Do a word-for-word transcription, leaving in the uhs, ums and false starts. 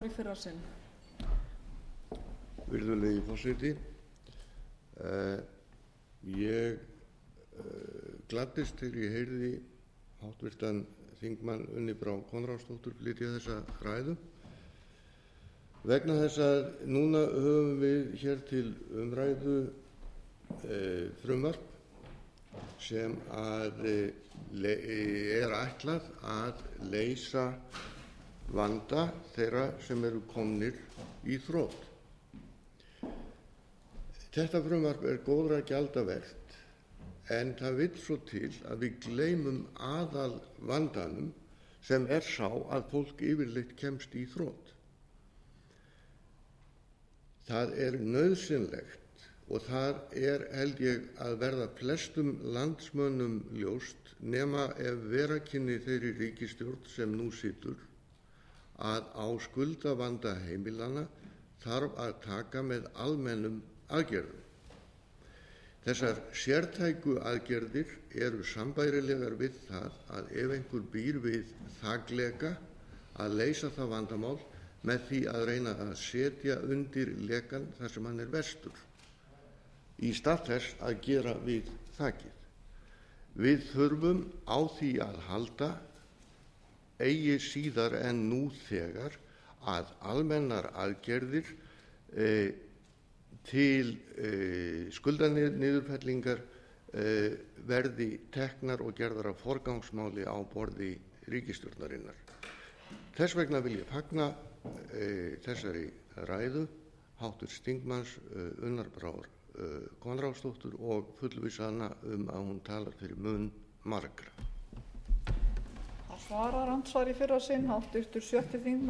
Virðulegi forseti, uh, ég uh, gladdist þegar ég heyrði háttvirtan þingmann Unni Brá Konráðsdóttur flytja þessa ræðu vegna þess að núna höfum við hér til umræðu uh, frumvarp sem að uh, er ætlað að leysa vanda þeirra sem eru komnir í þrot. Þetta frumvarp er góðra gjalda vert en það vill svo til að við gleymum aðal vandanum sem er sá að fólk yfirleitt kemst í þrot. Það er nauðsynlegt og það er held ég að verða flestum landsmönnum ljóst nema ef vera kynni þeirri ríkisstjórn sem nú situr að á skuldavanda heimilanna þarf að taka með almennum aðgerðum. Þessar sértæku aðgerðir eru sambærilegar við það að ef einhver býr við þakleka að leysa það vandamál með því að reyna að setja undir lekann þar sem hann er verstur, í stað þess að gera við þakið. Við þurfum á því að halda eigi síðar en nú þegar að almennar aðgerðir eh, til eh, skuldaniðurfellingar eh, verði teknar og gerðar að forgangsmáli á borði ríkisstjórnarinnar. Þess vegna vil ég fagna eh, þessari ræðu háttvirts þingmanns eh, Unnar Brár eh, Konráðsdóttur og fullvissa hana um að hún talar fyrir munn margra. Svarar andsvar í fyrra sinn háttvirtur sjötti þingmaður